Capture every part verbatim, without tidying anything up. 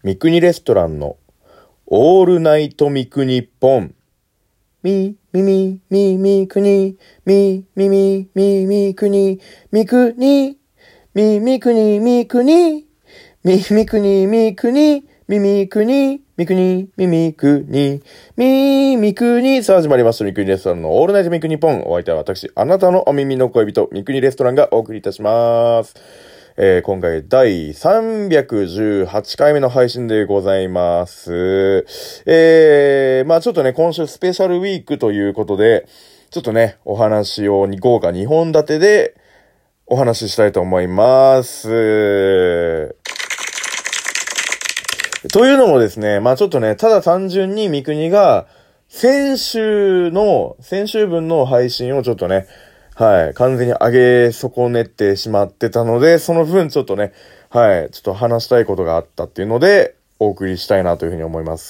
三国レストランのオールナイト三国ポン。み、みみ、み、みくに、み、みみ、み、みくに、みくに、み、みくに、みくに、み、みくに、みくに、み、みくに、みくに、み、みくに、み、みくに、さあ始まりました。三国レストランのオールナイト三国ポン。お相手は私、あなたのお耳の恋人、三国レストランがお送りいたします。えー、今回第さんびゃくじゅうはちかいめの配信でございます。えー、まあちょっとね、今週スペシャルウィークということで、ちょっとね、お話を豪華にほん立てでお話ししたいと思います。というのもですね、まあちょっとね、ただ単純に三国が先週の、先週分の配信をちょっとね、はい。完全に上げ損ねてしまってたので、その分ちょっとね、はい。ちょっと話したいことがあったっていうので、お送りしたいなというふうに思います。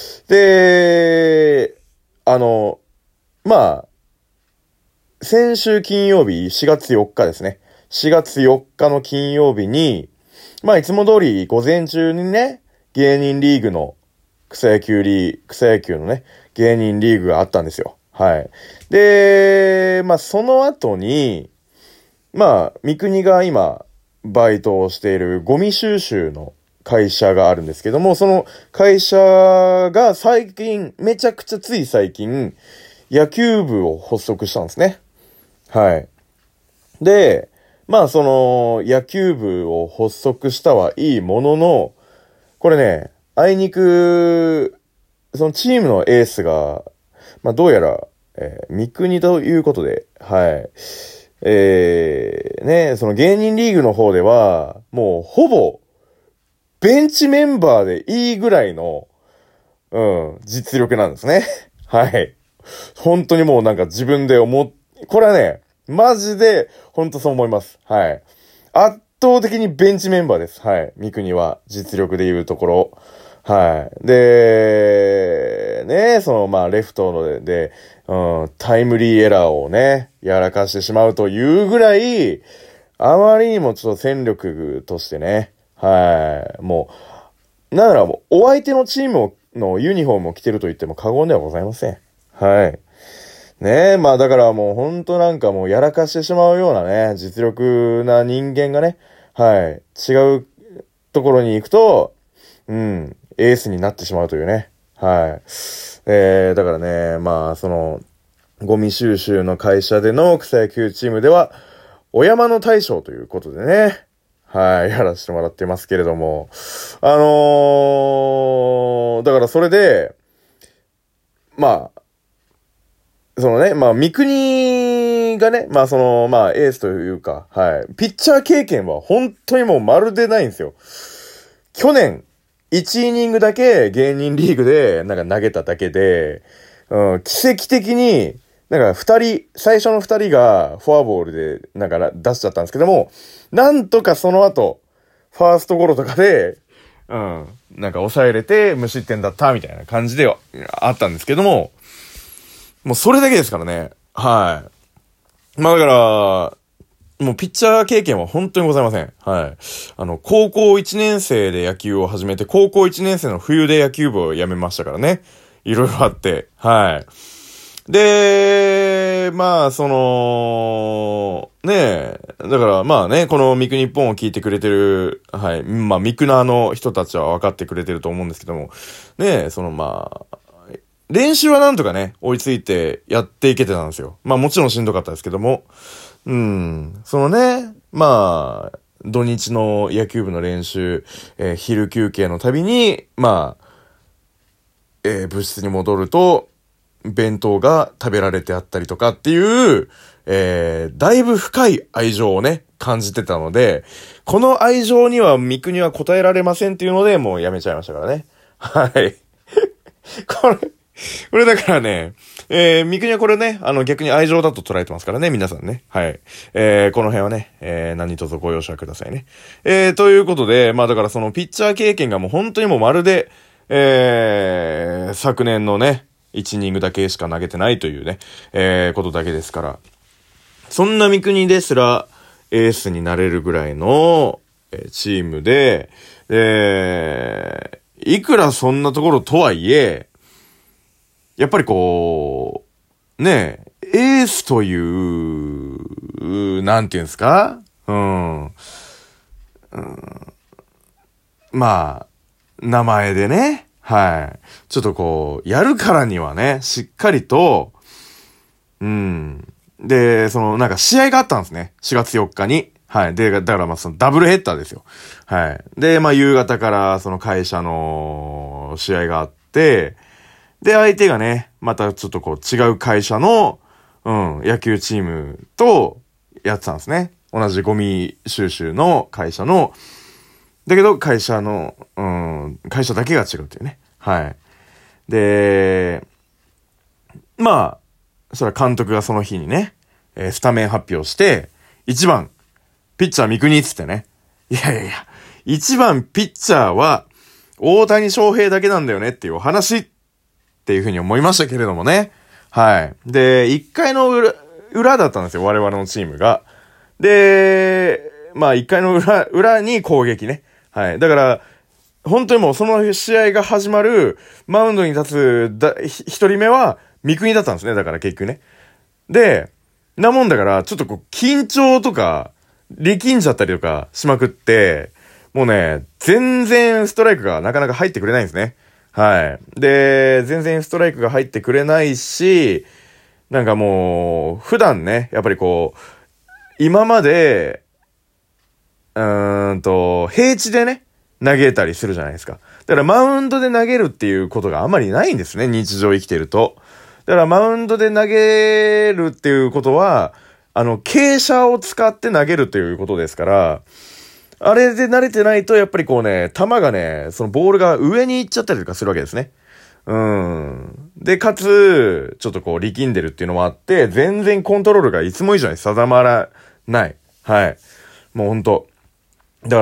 で、あの、まあ、先週金曜日、しがつよっかですね。しがつよっかの金曜日に、まあ、いつも通り午前中にね、芸人リーグの、草野球リー、草野球のね、芸人リーグがあったんですよ。はい。で、まあ、その後に、まあ、三国が今、バイトをしているゴミ収集の会社があるんですけども、その会社が最近、めちゃくちゃつい最近、野球部を発足したんですね。はい。で、まあ、その、野球部を発足したはいいものの、これね、あいにく、そのチームのエースが、まあ、どうやら、えー、三国ということで、はい。えー、ね、その芸人リーグの方では、もうほぼ、ベンチメンバーでいいぐらいの、うん、実力なんですね。はい。本当にもうなんか自分で思っ、これはね、マジで、本当そう思います。はい。圧倒的にベンチメンバーです。はい。三国は、実力で言うところ。はい。で、ね、その、まあ、レフトので、で、うん、タイムリーエラーをね、やらかしてしまうというぐらい、あまりにもちょっと戦力としてね、はい。もう、なんならもう、お相手のチームのユニフォームを着てると言っても過言ではございません。はい。ねえ、まあだからもうほんとなんかもうやらかしてしまうようなね、実力な人間がね、はい。違うところに行くと、うん、エースになってしまうというね。はい。えー、だからね、まあ、その、ゴミ収集の会社での草野球チームでは、お山の大将ということでね、はい、やらせてもらってますけれども、あのー、だからそれで、まあ、そのね、まあ、三国がね、まあその、まあエースというか、はい、ピッチャー経験は本当にもうまるでないんですよ。去年、いちイニングだけ芸人リーグでなんか投げただけで、うん、奇跡的に、なんか二人、最初の二人がフォアボールでなんか出しちゃったんですけども、なんとかその後、ファーストゴロとかで、うん、なんか抑えれて無失点だったみたいな感じではあったんですけども、もうそれだけですからね。はい。まあだから、もうピッチャー経験は本当にございません。はい。あの、高校いちねん生で野球を始めて、高校いちねん生の冬で野球部を辞めましたからね。いろいろあって。はい。で、まあ、その、ねえ、だからまあね、このミクニッポンを聞いてくれてる、はい。まあ、ミクナーの人たちは分かってくれてると思うんですけども、ねえ、そのまあ、練習はなんとかね、追いついてやっていけてたんですよ。まあもちろんしんどかったですけども。うん。そのね、まあ、土日の野球部の練習、えー、昼休憩のたびに、まあ、えー、部室に戻ると、弁当が食べられてあったりとかっていう、えー、だいぶ深い愛情をね、感じてたので、この愛情には三国は応えられませんっていうので、もうやめちゃいましたからね。はい。これ、これだからね、えー、三国はこれね、あの逆に愛情だと捉えてますからね、皆さんね。はい。えー、この辺はね、えー、何卒ご容赦くださいね。えー、ということで、まあだからそのピッチャー経験がもう本当にもうまるで、えー、昨年のね、いちイニングだけしか投げてないというね、えー、ことだけですから。そんな三国ですら、エースになれるぐらいの、えー、チームで、 えー、いくらそんなところとはいえ、やっぱりこう、ねえ、エースという、なんていうんですか？うん。うん、まあ、名前でね、はい。ちょっとこう、やるからにはね、しっかりと、うん。で、その、なんか試合があったんですね。しがつよっかに。はい。で、だからまあそのダブルヘッダーですよ。はい。で、まあ夕方からその会社の試合があって、で、相手がね、またちょっとこう違う会社の、うん、野球チームとやってたんですね。同じゴミ収集の会社の、だけど会社の、うん、会社だけが違うっていうね。はい。で、まあ、それは監督がその日にね、えースタメン発表して、いちばん、ピッチャー三國っつってね。いやいやいや、いちばんピッチャーは、大谷翔平だけなんだよねっていうお話っていうふうに思いましたけれどもね。はい。で、いっかいの裏、裏だったんですよ、我々のチームが。で、まあいっかいの裏、裏に攻撃ね。はい。だから、本当にもうその試合が始まる、マウンドに立つだ、ひ一人目は、三國だったんですね。だから結局ね。で、なもんだから、ちょっとこう、緊張とか、力んじゃったりとかしまくって、もうね、全然ストライクがなかなか入ってくれないんですね。はい。で、全然ストライクが入ってくれないし、なんかもう、普段ね、やっぱりこう、今まで、うーんと、平地でね、投げたりするじゃないですか。だからマウンドで投げるっていうことがあまりないんですね、日常生きてると。だからマウンドで投げるっていうことは、あの、傾斜を使って投げるということですから、あれで慣れてないと、やっぱりこうね、球がね、そのボールが上に行っちゃったりとかするわけですね。うん。で、かつ、ちょっとこう力んでるっていうのもあって、全然コントロールがいつも以上に定まらない。はい。もうほんと。だから、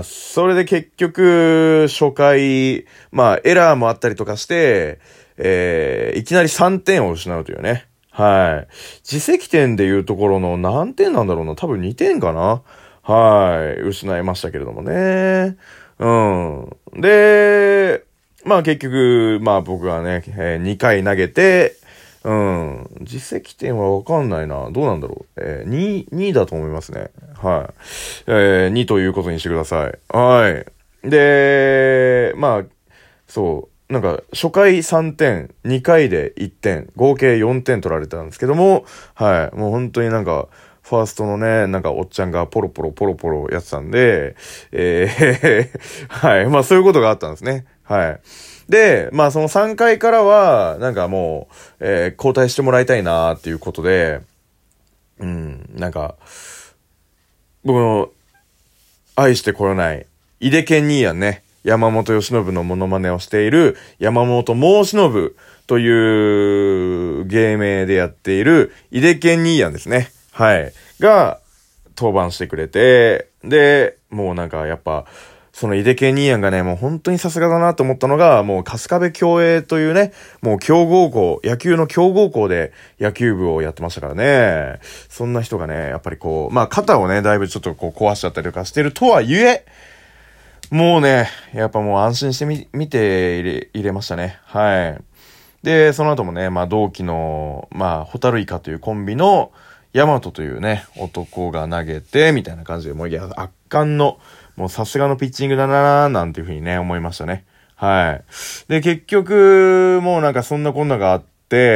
それで結局、初回、まあ、エラーもあったりとかして、えー、いきなりさんてんを失うというね。はい。自責点でいうところの何点なんだろうな。多分にてんかな。はい。失いましたけれどもね。うん。で、まあ結局、まあ僕はね、えー、にかい投げて、うん。実績点はわかんないな。どうなんだろう。えー、に、にだと思いますね。はい。えー、にということにしてください。はい。で、まあ、そう。なんか、初回さんてん、にかいでいってん、合計よんてん取られたんですけども、はい。もう本当になんか、ファーストのね、なんかおっちゃんがポロポロポロポロやってたんで、えー、はい。まあそういうことがあったんですね。はい。で、まあそのさんかいからは、なんかもう、えー、交代してもらいたいなーっていうことで、うん、なんか、僕の愛してこれない、井出健兄やんね、山本由伸のモノマネをしている山本申忍という芸名でやっている井出健兄やんですね。はい。が、登板してくれて、で、もうなんかやっぱ、その井出健兄やんがね、もう本当にさすがだなと思ったのが、もう春日部共栄というね、もう強豪校、野球の強豪校で野球部をやってましたからね。そんな人がね、やっぱりこう、まあ肩をね、だいぶちょっとこう壊しちゃったりとかしてるとはいえ、もうね、やっぱもう安心してみ、見て入れ、入れましたね。はい。で、その後もね、まあ同期の、まあ、ホタルイカというコンビの、ヤマトというね、男が投げて、みたいな感じで、もういや、圧巻の、もうさすがのピッチングだなーなんていうふうにね、思いましたね。はい。で、結局、もうなんかそんなこんながあって、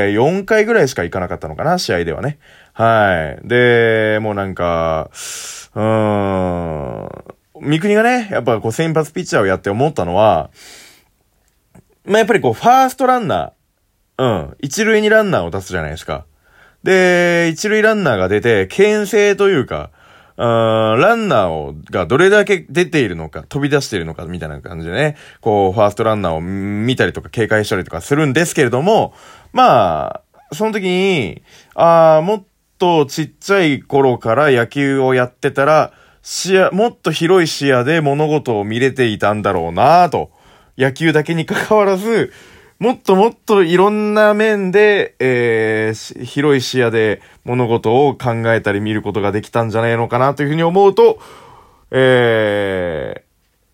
よんかいぐらいしか行かなかったのかな、試合ではね。はい。で、もうなんか、うーん、三國がね、やっぱこう先発ピッチャーをやって思ったのは、まあ、やっぱりこう、ファーストランナー、うん、一塁にランナーを出すじゃないですか。で、一塁ランナーが出て、牽制というか、あーランナーをがどれだけ出ているのか、飛び出しているのか、みたいな感じでね、こう、ファーストランナーを見たりとか警戒したりとかするんですけれども、まあ、その時に、あーもっとちっちゃい頃から野球をやってたら、視野、もっと広い視野で物事を見れていたんだろうなと。野球だけに関わらず、もっともっといろんな面で、えー、広い視野で物事を考えたり見ることができたんじゃないのかなというふうに思うと、えー、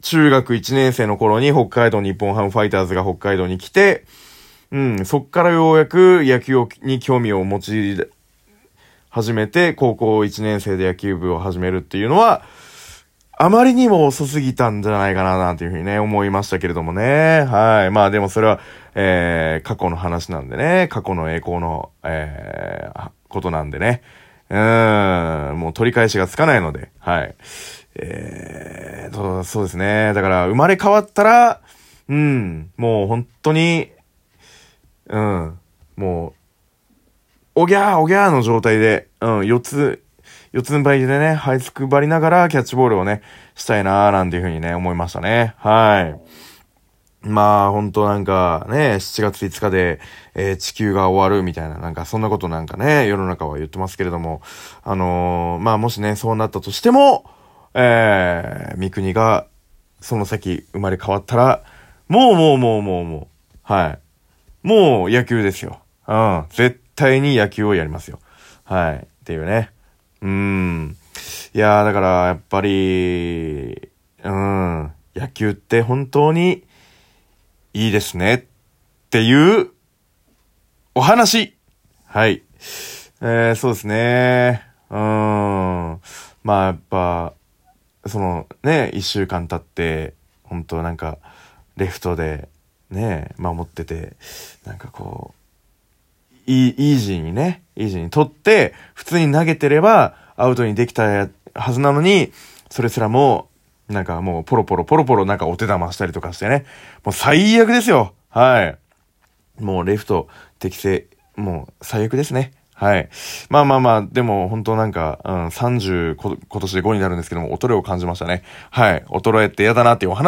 中学いちねん生の頃に北海道日本ハムファイターズが北海道に来て、うん、そっからようやく野球に興味を持ち始めて、高校いちねん生で野球部を始めるっていうのは、あまりにも遅すぎたんじゃないかな、なんていうふうにね、思いましたけれどもね。はい。まあでもそれは、えー、過去の話なんでね、過去の栄光の、えー、ことなんでね。うーん、もう取り返しがつかないので、はい。えーと、そうですね。だから、生まれ変わったら、うん、もう本当に、うん、もう、おぎゃーおぎゃーの状態で、うん、四つ、四つん這いでね、這いつくばりながらキャッチボールをね、したいなーなんていう風にね、思いましたね。はい。まあ、ほんとなんかね、しちがついつかで、えー、地球が終わるみたいな、なんかそんなことなんかね、世の中は言ってますけれども、あのー、まあもしね、そうなったとしても、えー、三国が、その先生まれ変わったら、もうもうもうもうもう、はい。もう野球ですよ。うん。絶対に野球をやりますよ。はい。っていうね。うーん。いやー、だから、やっぱり、うん。野球って本当にいいですね。っていうお話。はい。えー、そうですね。うーん。まあ、やっぱ、そのね、一週間経って、本当なんか、レフトで、ね、守ってて、なんかこう、イー、イージーにね、イージーに取って、普通に投げてれば、アウトにできたはずなのに、それすらも、なんかもう、ポロポロポロポロなんかお手玉したりとかしてね、もう最悪ですよ。はい。もうレフト適正、もう最悪ですね。はい。まあまあまあ、でも本当なんか、うん、さんじゅうこ、今年でごになるんですけども、衰えを感じましたね。はい。衰えって嫌だなっていうお話。